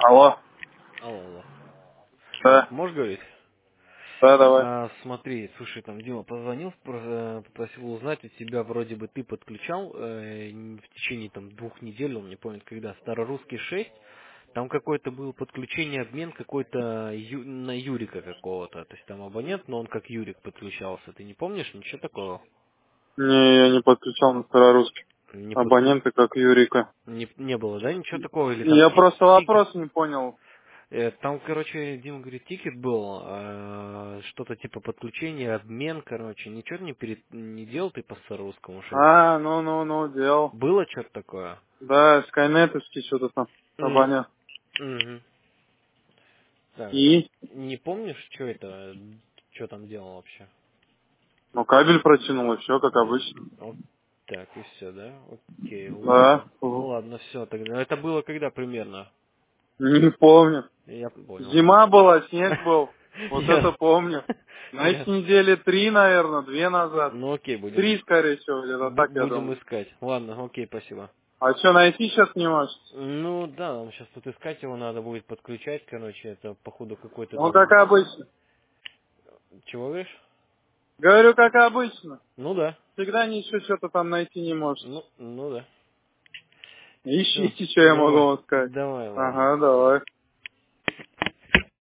Алло. Алло, алло. Да. Можешь говорить? Да, давай. Смотри, слушай, там Дима позвонил, попросил узнать у тебя, вроде бы ты подключал в течение там 2 недель, он не помнит когда, Старорусский 6, там какое-то было подключение, обмен какой-то на Юрика какого-то, то есть там абонент, но он как Юрик подключался, ты не помнишь ничего такого? Не, я не подключал на старорусский. Не, Абоненты как Юрика. не было, да, ничего такого, или там Я просто тикет? вопрос не понял. Там, короче, Дима говорит, тикет был, что-то типа подключение, обмен, короче, ничего не делал ты по русскому шесть. Ну, делал. Было что-то такое? Да, скайнетовский что-то там. Абонент. Мгм. Так, И? не помнишь, что это, что там делал вообще? Ну, кабель протянул, и все, как обычно. Вот так, и все, да? Окей, Да. ладно. Ну ладно, все, тогда. Это было когда примерно? Не помню. Я понял. Зима была, снег был. Вот это Ясно. помню. На этой Ясно. неделе 3, наверное, 2 назад. Ну окей, 3, скорее всего, где-то так, я будем думаю. искать. Ладно, окей, спасибо. А что, найти сейчас не можешь? Ну да, нам сейчас тут искать его надо будет подключать, короче, это походу какой-то Ну, там... как обычно. Чего говоришь? Говорю, как обычно. Ну да. Всегда ничего что-то там найти не может. Ну да. Все, Ищите, что я могу нормально. вам сказать. Давай, ладно. Ага, давай.